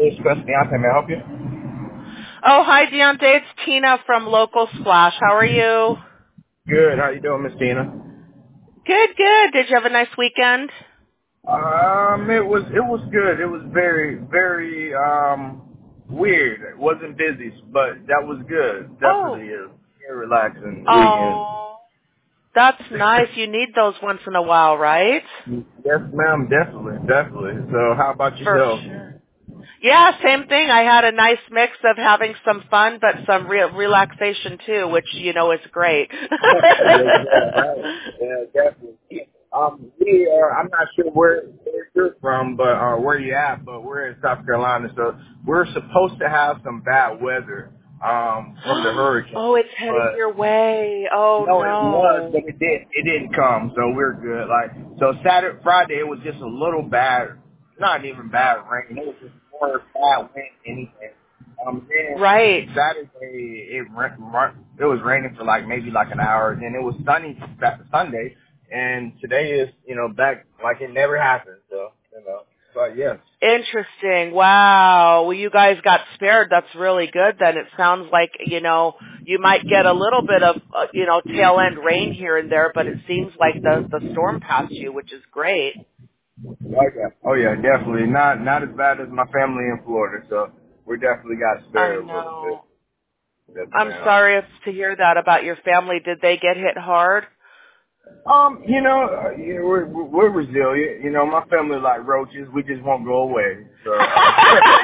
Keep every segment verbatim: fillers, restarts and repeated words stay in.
It's Chris Deontay. May I help you? Oh, hi, Deontay. It's Tina from Local Splash. How are you? Good. How you doing, Miss Tina? Good, good. Did you have a nice weekend? Um, it was it was good. It was very very um weird. It wasn't busy, but that was good. Oh. Definitely a very relaxing weekend. Oh, that's nice. You need those once in a while, right? Yes, ma'am. Definitely, definitely. So, how about For yourself? sure. Yeah, same thing. I had a nice mix of having some fun, but some real relaxation too, which, you know, is great. Yeah, right. Yeah, definitely. Um, we are, I'm not sure where, where you're from, but, uh, where you at, but we're in South Carolina, so we're supposed to have some bad weather, um, from the hurricane, Oh, it's heading but your way. Oh, no, it was, no. but it did, it didn't come, so we're good. Like, so Saturday, Friday, it was just a little bad, not even bad rain, it was just more bad wind than anything. Um, then Right. Saturday, it ra- ra- it was raining for like maybe like an hour, then it was sunny Sa- Sunday, and today is, you know, back like it never happened, so, you know, but yeah. Interesting. Wow. Well, you guys got spared. That's really good then. It sounds like, you know, you might get a little bit of, uh, you know, tail end rain here and there, but it seems like the, the storm passed you, which is great. Oh yeah, oh yeah, definitely. Not not as bad as my family in Florida, so we definitely got I spared a little bit. know. Yes, I'm ma'am. sorry to hear that about your family. Did they get hit hard? Um, you know, uh, you know, we're we're resilient. You know, my family like roaches. We just won't go away. So, uh,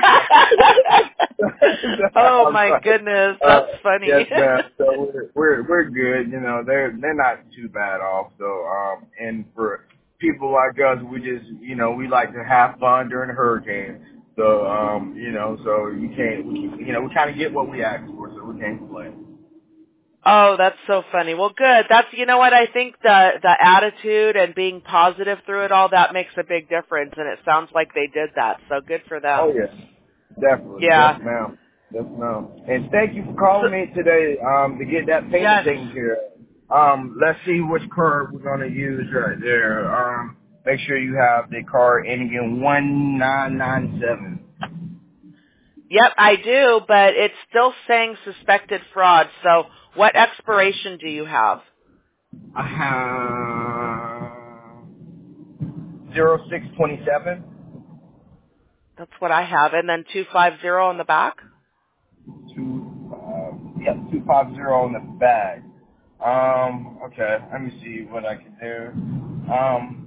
Oh I'm my sorry. goodness, Uh, that's funny. yes, ma'am. So we're we're we're good. You know, they're they're not too bad off. So, um, and for people like us, we just you know we like to have fun during the hurricane. So, um, you know, so you can't, we, you know, we kind of get what we ask for, so we can't complain. Oh, that's so funny. Well, good. That's, you know what, I think the the attitude and being positive through it all, that makes a big difference, and it sounds like they did that. So good for Oh them. yeah, definitely. Yes, Yeah. ma'am. Yes, ma'am. And thank you for So, calling me today um, to get that payment yes. taken care of. Um, let's see which card we're gonna use right there. Um, make sure you have the card ending in one nine nine seven. Yep, I do, but it's still saying suspected fraud. So what expiration do you have? I have zero six twenty seven. That's what I have. And then two five zero on the back? Two, uh, yep, two five zero on the bag. Um, okay, let me see what I can do. Um,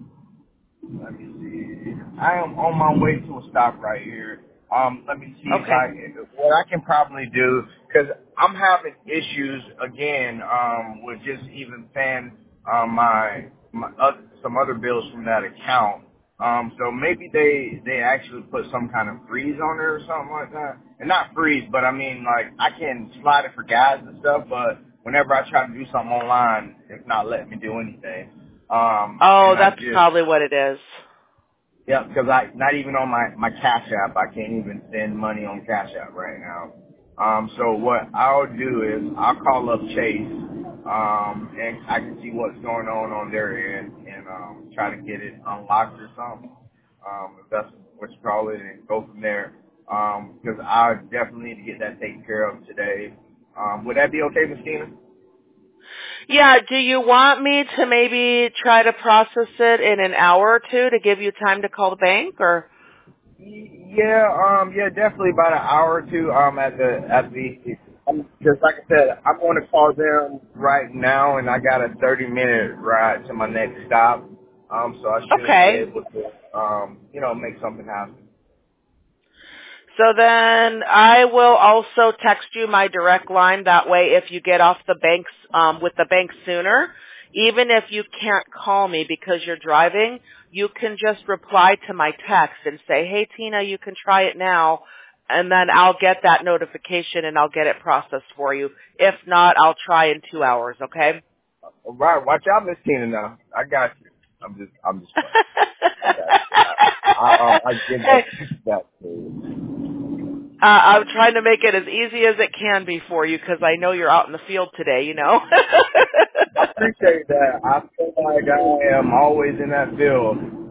let me see. I am on my way to a stop right here. Um, let me see if Okay. I, what I can probably do, because I'm having issues again, um, with just even paying, um, my, my, uh, some other bills from that account. Um, so maybe they, they actually put some kind of freeze on it or something like that. And not freeze, but I mean, like, I can slide it for gas and stuff, but whenever I try to do something online, it's not letting me do anything. Um, Oh, and I that's just, probably what it is. yeah, because I not even on my my Cash App, I can't even send money on Cash App right now. Um, so what I'll do is I'll call up Chase, um, and I can see what's going on on their end and um, try to get it unlocked or something. Um, if that's what you call it, and go from there. Um, because I definitely need to get that taken care of today. Um, would that be okay, Miss Tina? Yeah, do you want me to maybe try to process it in an hour or two to give you time to call the bank, or? Yeah, um, yeah, definitely about an hour or two. Um, at the at the, um, just like I said, I'm going to call them right now, and I got a thirty minute ride to my next stop. Um, so I should be Okay. able to, um, you know, make something happen. So then I will also text you my direct line. That way, if you get off the banks um, with the bank sooner, even if you can't call me because you're driving, you can just reply to my text and say, "Hey Tina, you can try it now," and then I'll get that notification and I'll get it processed for you. If not, I'll try in two hours. Okay? All right, watch out, Miss Tina. Now I got you. I'm just, I'm just playing. I got you. I, I, um, I give Hey, that that to you. Uh, I'm trying to make it as easy as it can be for you because I know you're out in the field today, you know. I appreciate that. I feel like I am always in that field.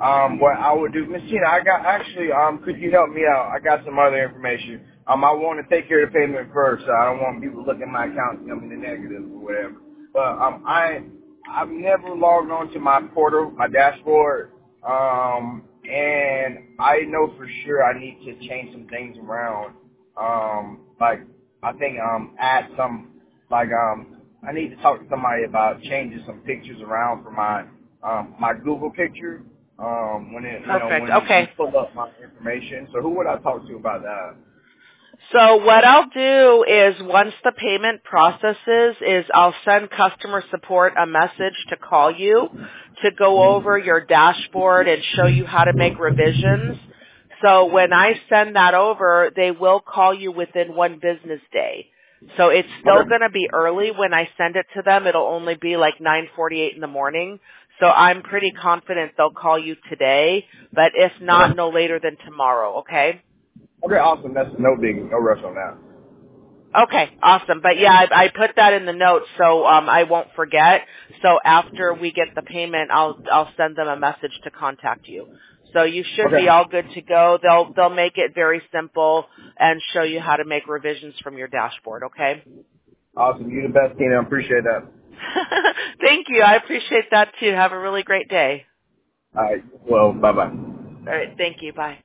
Um, what I would do, Miss Tina, I got actually. Um, could you help me out? I got some other information. Um, I want to take care of the payment first. So I don't want people looking at my account and tell me the negative or whatever. But um, I I've never logged on to my portal, my dashboard. Um, and I know for sure I need to change some things around. Um, like I think um add some like um I need to talk to somebody about changing some pictures around for my um my Google picture. Um, when it you know Perfect. when you Okay. pull up my information. So who would I talk to about that? So what I'll do is once the payment processes is I'll send customer support a message to call you to go over your dashboard and show you how to make revisions. So when I send that over, they will call you within one business day. So it's still Okay. going to be early when I send it to them. It'll only be like nine forty-eight in the morning. So I'm pretty confident they'll call you today, but if not, Okay. no later than tomorrow, okay? Okay, awesome. That's no big, no rush on that. Okay, awesome. But yeah, I, I put that in the notes so um, I won't forget. So after we get the payment, I'll I'll send them a message to contact you. So you should be Okay. all good to go. They'll they'll make it very simple and show you how to make revisions from your dashboard. Okay. Awesome. You the best, Tina. I appreciate that. Thank you. I appreciate that too. Have a really great day. All right. Well, bye bye. All right. Thank you. Bye.